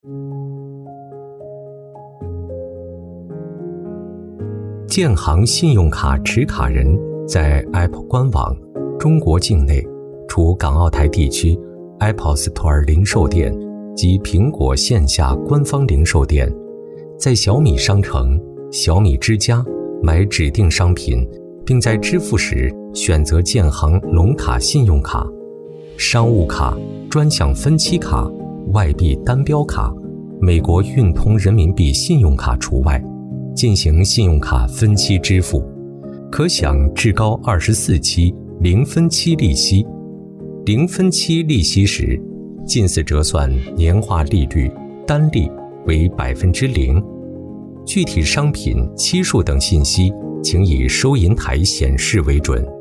建行信用卡持卡人在 Apple 官网中国境内除港澳台地区 Apple Store 零售店及苹果线下官方零售店，在小米商城、小米之家买指定商品，并在支付时选择建行龙卡信用卡、商务卡、专享分期卡、外币单标卡、美国运通人民币信用卡除外，进行信用卡分期支付，可享至高24期零分期利息。零分期利息时，近似折算年化利率单利为 0%， 具体商品期数等信息请以收银台显示为准。